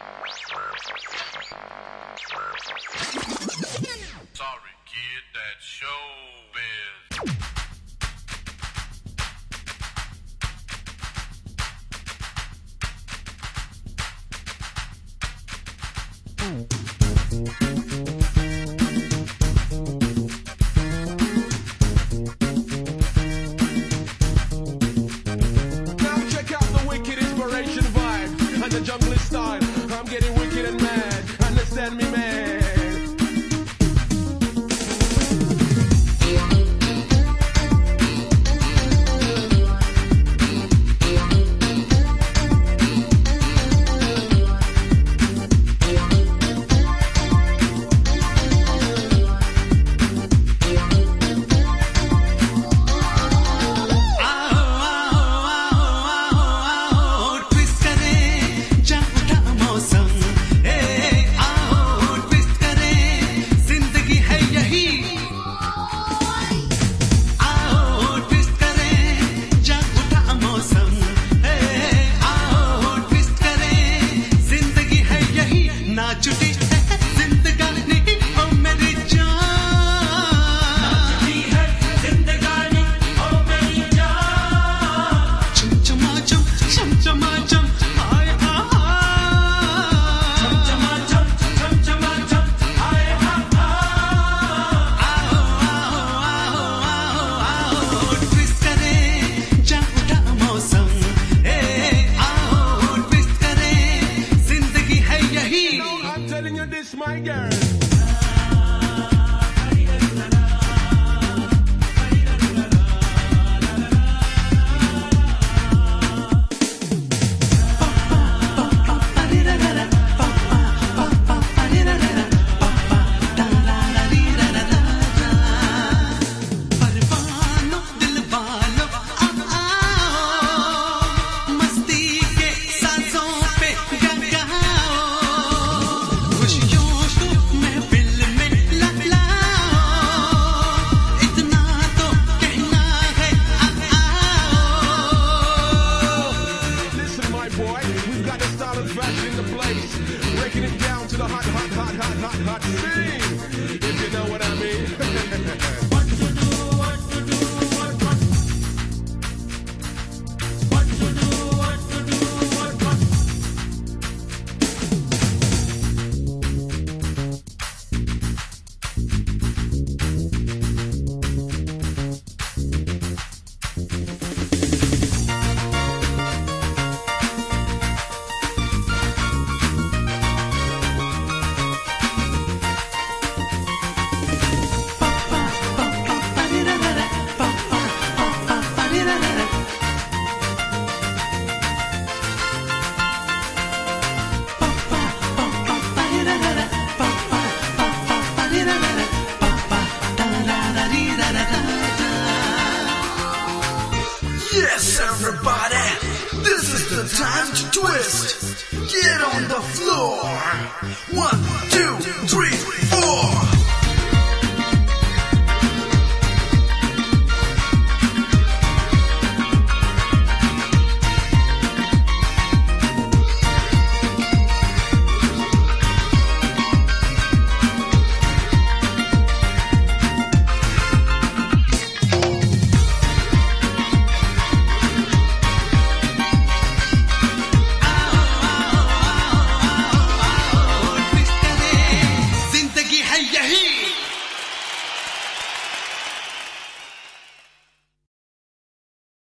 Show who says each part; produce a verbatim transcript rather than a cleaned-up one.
Speaker 1: Sorry, kid, that's showbiz.
Speaker 2: Now check out the wicked inspiration vibe and the jungle style. I'm getting wicked and mad. Understand me, man. My girl. Breaking it down to the hot, hot, hot, hot, hot, hot scene. If you know what I mean. What to do, what to do, what, what. What to do, what to do, what, what.
Speaker 3: Yes, everybody, this is the time to twist. Get on the floor. One, two, three, four.
Speaker 4: Zindagi hai yahi.